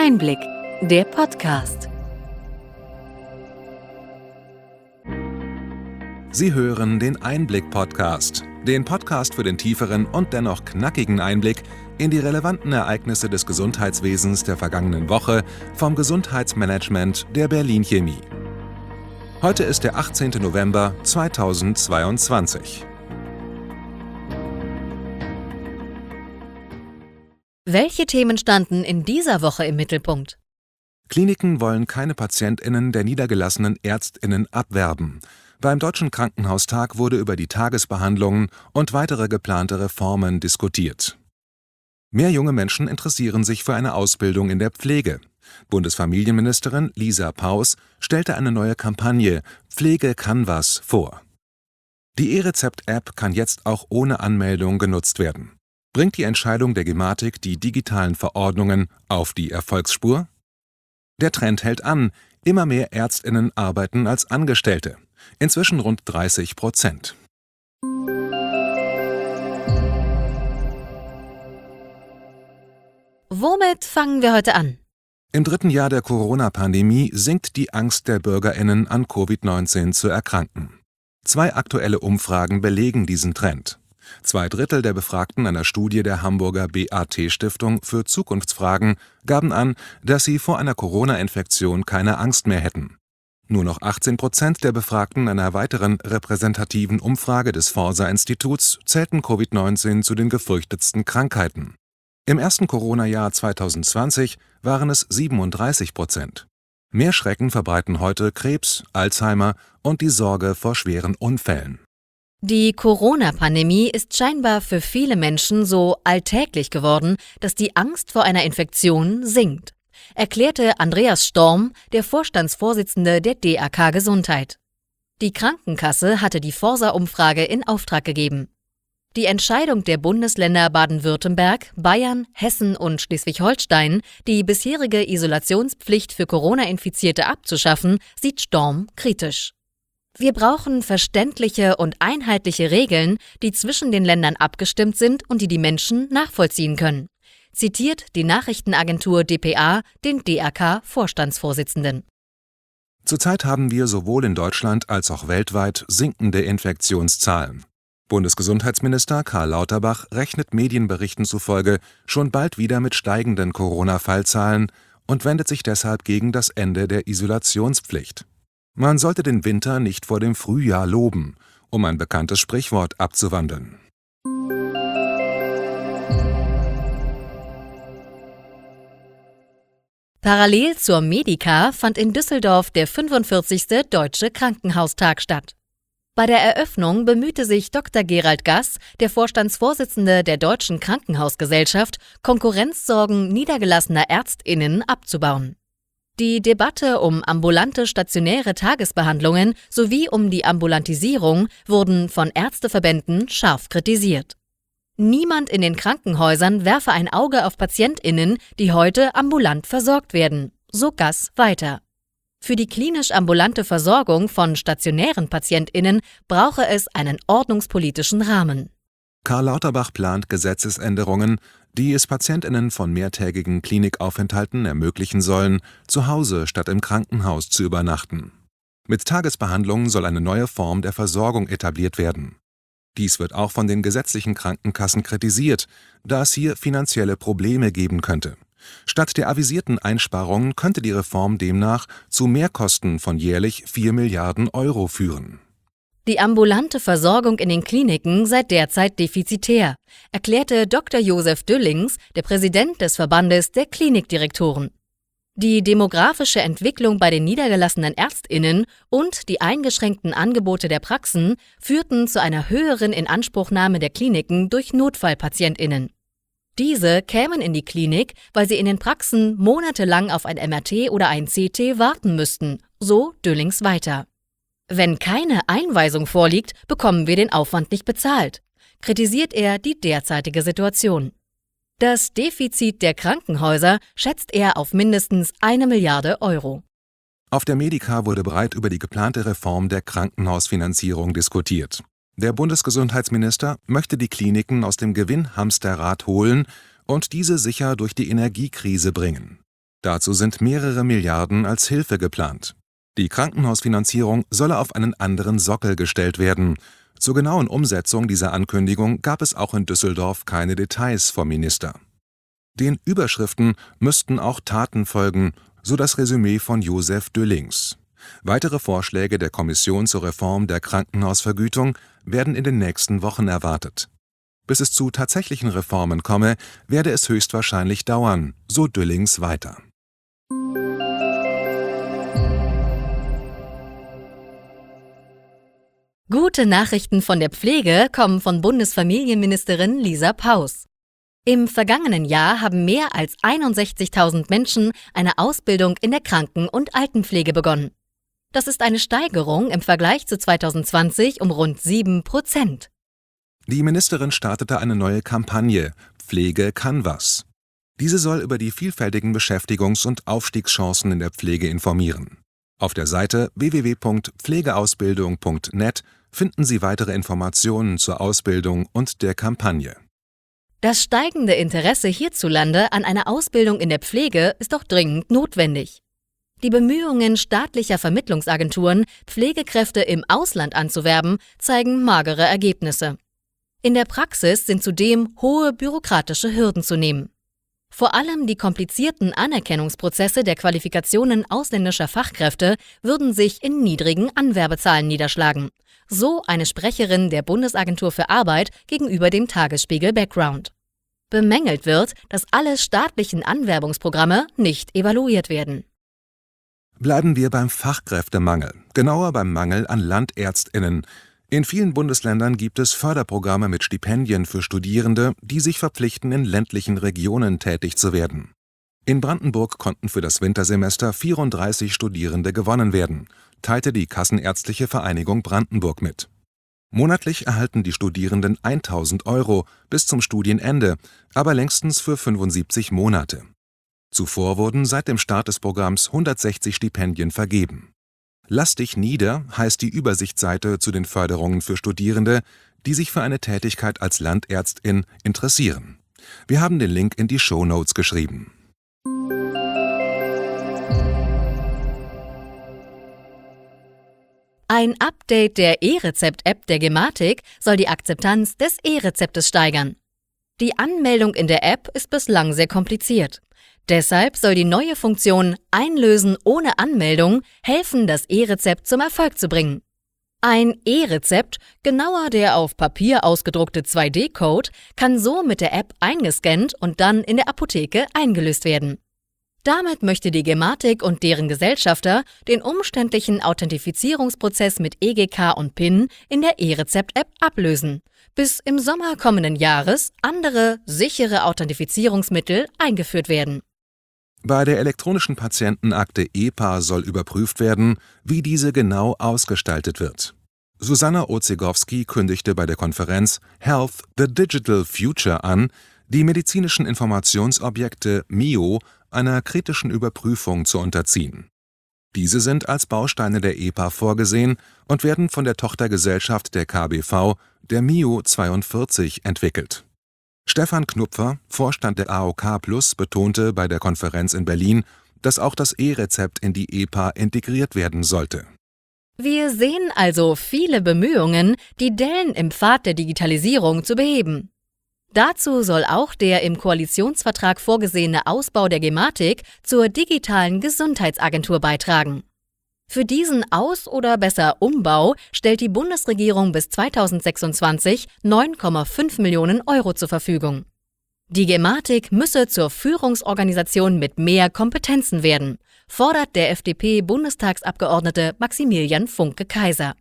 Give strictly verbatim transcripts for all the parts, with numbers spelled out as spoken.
Einblick, der Podcast. Sie hören den Einblick-Podcast, den Podcast für den tieferen und dennoch knackigen Einblick in die relevanten Ereignisse des Gesundheitswesens der vergangenen Woche vom Gesundheitsmanagement der Berlin Chemie. Heute ist der achtzehnte November zweitausendzweiundzwanzig. Welche Themen standen in dieser Woche im Mittelpunkt? Kliniken wollen keine PatientInnen der niedergelassenen ÄrztInnen abwerben. Beim Deutschen Krankenhaustag wurde über die Tagesbehandlungen und weitere geplante Reformen diskutiert. Mehr junge Menschen interessieren sich für eine Ausbildung in der Pflege. Bundesfamilienministerin Lisa Paus stellte eine neue Kampagne Pflege kann was vor. Die E-Rezept-App kann jetzt auch ohne Anmeldung genutzt werden. Bringt die Entscheidung der Gematik die digitalen Verordnungen auf die Erfolgsspur? Der Trend hält an, immer mehr ÄrztInnen arbeiten als Angestellte. Inzwischen rund dreißig Prozent. Womit fangen wir heute an? Im dritten Jahr der Corona-Pandemie sinkt die Angst der BürgerInnen, an Covid neunzehn zu erkranken. Zwei aktuelle Umfragen belegen diesen Trend. Zwei Drittel der Befragten einer Studie der Hamburger B A T-Stiftung für Zukunftsfragen gaben an, dass sie vor einer Corona-Infektion keine Angst mehr hätten. Nur noch achtzehn Prozent der Befragten einer weiteren repräsentativen Umfrage des Forsa-Instituts zählten Covid neunzehn zu den gefürchtetsten Krankheiten. Im ersten Corona-Jahr zweitausendzwanzig waren es siebenunddreißig Prozent. Mehr Schrecken verbreiten heute Krebs, Alzheimer und die Sorge vor schweren Unfällen. Die Corona-Pandemie ist scheinbar für viele Menschen so alltäglich geworden, dass die Angst vor einer Infektion sinkt, erklärte Andreas Storm, der Vorstandsvorsitzende der D A K Gesundheit. Die Krankenkasse hatte die Forsa-Umfrage in Auftrag gegeben. Die Entscheidung der Bundesländer Baden-Württemberg, Bayern, Hessen und Schleswig-Holstein, die bisherige Isolationspflicht für Corona-Infizierte abzuschaffen, sieht Storm kritisch. Wir brauchen verständliche und einheitliche Regeln, die zwischen den Ländern abgestimmt sind und die die Menschen nachvollziehen können, zitiert die Nachrichtenagentur d p a den D A K-Vorstandsvorsitzenden. Zurzeit haben wir sowohl in Deutschland als auch weltweit sinkende Infektionszahlen. Bundesgesundheitsminister Karl Lauterbach rechnet Medienberichten zufolge schon bald wieder mit steigenden Corona-Fallzahlen und wendet sich deshalb gegen das Ende der Isolationspflicht. Man sollte den Winter nicht vor dem Frühjahr loben, um ein bekanntes Sprichwort abzuwandeln. Parallel zur Medica fand in Düsseldorf der fünfundvierzigste Deutsche Krankenhaustag statt. Bei der Eröffnung bemühte sich Doktor Gerald Gass, der Vorstandsvorsitzende der Deutschen Krankenhausgesellschaft, Konkurrenzsorgen niedergelassener ÄrztInnen abzubauen. Die Debatte um ambulante stationäre Tagesbehandlungen sowie um die Ambulantisierung wurden von Ärzteverbänden scharf kritisiert. Niemand in den Krankenhäusern werfe ein Auge auf PatientInnen, die heute ambulant versorgt werden, so Gass weiter. Für die klinisch-ambulante Versorgung von stationären PatientInnen brauche es einen ordnungspolitischen Rahmen. Karl Lauterbach plant Gesetzesänderungen, die es PatientInnen von mehrtägigen Klinikaufenthalten ermöglichen sollen, zu Hause statt im Krankenhaus zu übernachten. Mit Tagesbehandlungen soll eine neue Form der Versorgung etabliert werden. Dies wird auch von den gesetzlichen Krankenkassen kritisiert, da es hier finanzielle Probleme geben könnte. Statt der avisierten Einsparungen könnte die Reform demnach zu Mehrkosten von jährlich vier Milliarden Euro führen. Die ambulante Versorgung in den Kliniken sei derzeit defizitär, erklärte Doktor Josef Düllings, der Präsident des Verbandes der Klinikdirektoren. Die demografische Entwicklung bei den niedergelassenen ÄrztInnen und die eingeschränkten Angebote der Praxen führten zu einer höheren Inanspruchnahme der Kliniken durch NotfallpatientInnen. Diese kämen in die Klinik, weil sie in den Praxen monatelang auf ein M R T oder ein C T warten müssten, so Düllings weiter. Wenn keine Einweisung vorliegt, bekommen wir den Aufwand nicht bezahlt, kritisiert er die derzeitige Situation. Das Defizit der Krankenhäuser schätzt er auf mindestens eine Milliarde Euro. Auf der Medica wurde breit über die geplante Reform der Krankenhausfinanzierung diskutiert. Der Bundesgesundheitsminister möchte die Kliniken aus dem Gewinnhamsterrad holen und diese sicher durch die Energiekrise bringen. Dazu sind mehrere Milliarden als Hilfe geplant. Die Krankenhausfinanzierung solle auf einen anderen Sockel gestellt werden. Zur genauen Umsetzung dieser Ankündigung gab es auch in Düsseldorf keine Details vom Minister. Den Überschriften müssten auch Taten folgen, so das Resümee von Joseph Düllings. Weitere Vorschläge der Kommission zur Reform der Krankenhausvergütung werden in den nächsten Wochen erwartet. Bis es zu tatsächlichen Reformen komme, werde es höchstwahrscheinlich dauern, so Düllings weiter. Gute Nachrichten von der Pflege kommen von Bundesfamilienministerin Lisa Paus. Im vergangenen Jahr haben mehr als einundsechzigtausend Menschen eine Ausbildung in der Kranken- und Altenpflege begonnen. Das ist eine Steigerung im Vergleich zu zweitausendzwanzig um rund sieben Prozent. Die Ministerin startete eine neue Kampagne »Pflege kann was«. Diese soll über die vielfältigen Beschäftigungs- und Aufstiegschancen in der Pflege informieren. Auf der Seite w w w punkt pflegeausbildung punkt net finden Sie weitere Informationen zur Ausbildung und der Kampagne. Das steigende Interesse hierzulande an einer Ausbildung in der Pflege ist doch dringend notwendig. Die Bemühungen staatlicher Vermittlungsagenturen, Pflegekräfte im Ausland anzuwerben, zeigen magere Ergebnisse. In der Praxis sind zudem hohe bürokratische Hürden zu nehmen. Vor allem die komplizierten Anerkennungsprozesse der Qualifikationen ausländischer Fachkräfte würden sich in niedrigen Anwerbezahlen niederschlagen, so eine Sprecherin der Bundesagentur für Arbeit gegenüber dem Tagesspiegel Background. Bemängelt wird, dass alle staatlichen Anwerbungsprogramme nicht evaluiert werden. Bleiben wir beim Fachkräftemangel, genauer beim Mangel an LandärztInnen. In vielen Bundesländern gibt es Förderprogramme mit Stipendien für Studierende, die sich verpflichten, in ländlichen Regionen tätig zu werden. In Brandenburg konnten für das Wintersemester vierunddreißig Studierende gewonnen werden, teilte die Kassenärztliche Vereinigung Brandenburg mit. Monatlich erhalten die Studierenden eintausend Euro bis zum Studienende, aber längstens für fünfundsiebzig Monate. Zuvor wurden seit dem Start des Programms hundertsechzig Stipendien vergeben. Lass dich nieder heißt die Übersichtsseite zu den Förderungen für Studierende, die sich für eine Tätigkeit als Landärztin interessieren. Wir haben den Link in die Shownotes geschrieben. Ein Update der E-Rezept-App der Gematik soll die Akzeptanz des E-Rezeptes steigern. Die Anmeldung in der App ist bislang sehr kompliziert. Deshalb soll die neue Funktion Einlösen ohne Anmeldung helfen, das E-Rezept zum Erfolg zu bringen. Ein E-Rezept, genauer der auf Papier ausgedruckte zwei D Code, kann so mit der App eingescannt und dann in der Apotheke eingelöst werden. Damit möchte die Gematik und deren Gesellschafter den umständlichen Authentifizierungsprozess mit E G K und PIN in der E-Rezept-App ablösen, bis im Sommer kommenden Jahres andere, sichere Authentifizierungsmittel eingeführt werden. Bei der elektronischen Patientenakte E P A soll überprüft werden, wie diese genau ausgestaltet wird. Susanna Ozegowski kündigte bei der Konferenz Health – The Digital Future an, die medizinischen Informationsobjekte M I O einer kritischen Überprüfung zu unterziehen. Diese sind als Bausteine der E P A vorgesehen und werden von der Tochtergesellschaft der K B V, der M I O zweiundvierzig, entwickelt. Stefan Knupfer, Vorstand der A O K Plus, betonte bei der Konferenz in Berlin, dass auch das E-Rezept in die E P A integriert werden sollte. Wir sehen also viele Bemühungen, die Dellen im Pfad der Digitalisierung zu beheben. Dazu soll auch der im Koalitionsvertrag vorgesehene Ausbau der Gematik zur digitalen Gesundheitsagentur beitragen. Für diesen Aus- oder besser Umbau stellt die Bundesregierung bis zweitausendsechsundzwanzig neun Komma fünf Millionen Euro zur Verfügung. Die Gematik müsse zur Führungsorganisation mit mehr Kompetenzen werden, fordert der F D P-Bundestagsabgeordnete Maximilian Funke-Kaiser.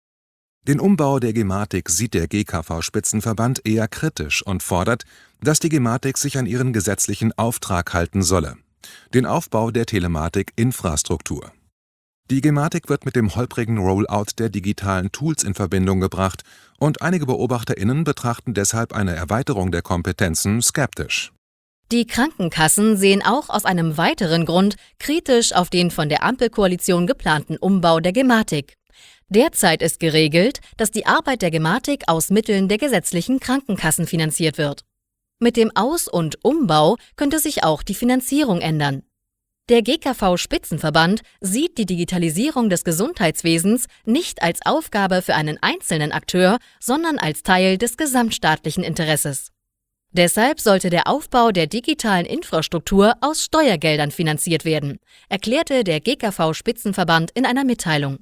Den Umbau der Gematik sieht der G K V-Spitzenverband eher kritisch und fordert, dass die Gematik sich an ihren gesetzlichen Auftrag halten solle: den Aufbau der Telematik-Infrastruktur. Die Gematik wird mit dem holprigen Rollout der digitalen Tools in Verbindung gebracht und einige BeobachterInnen betrachten deshalb eine Erweiterung der Kompetenzen skeptisch. Die Krankenkassen sehen auch aus einem weiteren Grund kritisch auf den von der Ampelkoalition geplanten Umbau der Gematik. Derzeit ist geregelt, dass die Arbeit der Gematik aus Mitteln der gesetzlichen Krankenkassen finanziert wird. Mit dem Aus- und Umbau könnte sich auch die Finanzierung ändern. Der G K V-Spitzenverband sieht die Digitalisierung des Gesundheitswesens nicht als Aufgabe für einen einzelnen Akteur, sondern als Teil des gesamtstaatlichen Interesses. Deshalb sollte der Aufbau der digitalen Infrastruktur aus Steuergeldern finanziert werden, erklärte der G K V-Spitzenverband in einer Mitteilung.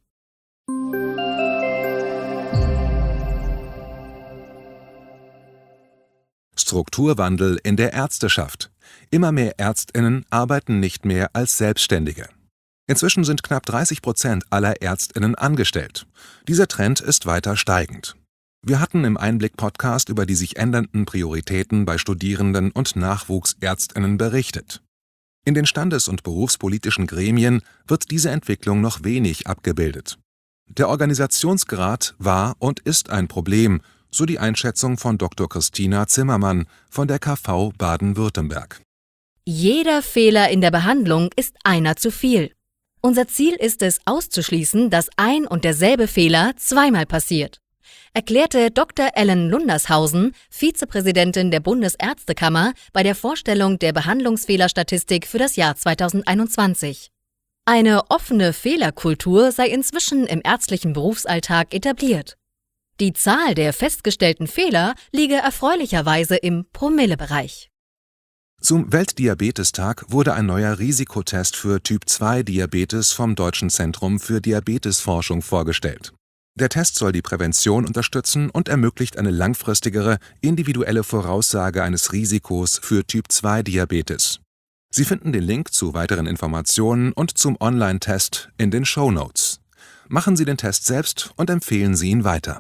Strukturwandel in der Ärzteschaft. Immer mehr ÄrztInnen arbeiten nicht mehr als Selbstständige. Inzwischen sind knapp dreißig Prozent aller ÄrztInnen angestellt. Dieser Trend ist weiter steigend. Wir hatten im Einblick-Podcast über die sich ändernden Prioritäten bei Studierenden und NachwuchsärztInnen berichtet. In den standes- und berufspolitischen Gremien wird diese Entwicklung noch wenig abgebildet. Der Organisationsgrad war und ist ein Problem, so die Einschätzung von Doktor Christina Zimmermann von der K V Baden-Württemberg. Jeder Fehler in der Behandlung ist einer zu viel. Unser Ziel ist es, auszuschließen, dass ein und derselbe Fehler zweimal passiert, erklärte Doktor Ellen Lundershausen, Vizepräsidentin der Bundesärztekammer, bei der Vorstellung der Behandlungsfehlerstatistik für das Jahr zweitausendeinundzwanzig. Eine offene Fehlerkultur sei inzwischen im ärztlichen Berufsalltag etabliert. Die Zahl der festgestellten Fehler liege erfreulicherweise im Promillebereich. Zum Weltdiabetestag wurde ein neuer Risikotest für Typ zwei Diabetes vom Deutschen Zentrum für Diabetesforschung vorgestellt. Der Test soll die Prävention unterstützen und ermöglicht eine langfristigere, individuelle Voraussage eines Risikos für Typ zwei Diabetes. Sie finden den Link zu weiteren Informationen und zum Online-Test in den Shownotes. Machen Sie den Test selbst und empfehlen Sie ihn weiter.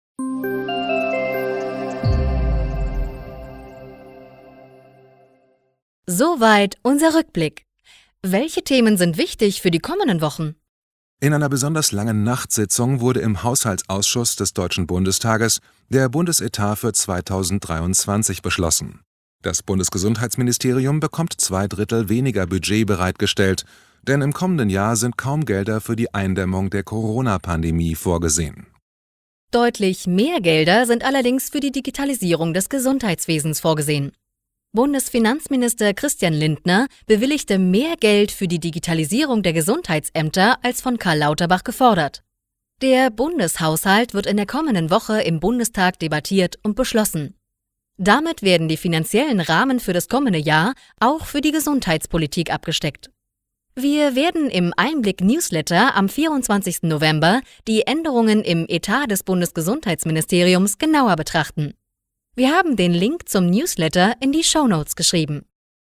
Soweit unser Rückblick. Welche Themen sind wichtig für die kommenden Wochen? In einer besonders langen Nachtsitzung wurde im Haushaltsausschuss des Deutschen Bundestages der Bundesetat für zweitausenddreiundzwanzig beschlossen. Das Bundesgesundheitsministerium bekommt zwei Drittel weniger Budget bereitgestellt, denn im kommenden Jahr sind kaum Gelder für die Eindämmung der Corona-Pandemie vorgesehen. Deutlich mehr Gelder sind allerdings für die Digitalisierung des Gesundheitswesens vorgesehen. Bundesfinanzminister Christian Lindner bewilligte mehr Geld für die Digitalisierung der Gesundheitsämter als von Karl Lauterbach gefordert. Der Bundeshaushalt wird in der kommenden Woche im Bundestag debattiert und beschlossen. Damit werden die finanziellen Rahmen für das kommende Jahr auch für die Gesundheitspolitik abgesteckt. Wir werden im Einblick-Newsletter am vierundzwanzigsten November die Änderungen im Etat des Bundesgesundheitsministeriums genauer betrachten. Wir haben den Link zum Newsletter in die Shownotes geschrieben.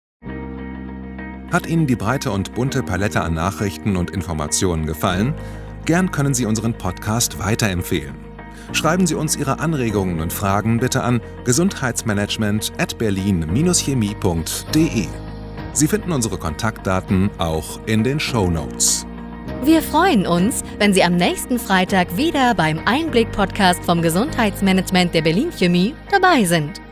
Hat Ihnen die breite und bunte Palette an Nachrichten und Informationen gefallen? Gern können Sie unseren Podcast weiterempfehlen. Schreiben Sie uns Ihre Anregungen und Fragen bitte an gesundheitsmanagement at berlin dash chemie punkt de. Sie finden unsere Kontaktdaten auch in den Shownotes. Wir freuen uns, wenn Sie am nächsten Freitag wieder beim Einblick-Podcast vom Gesundheitsmanagement der Berlin Chemie dabei sind.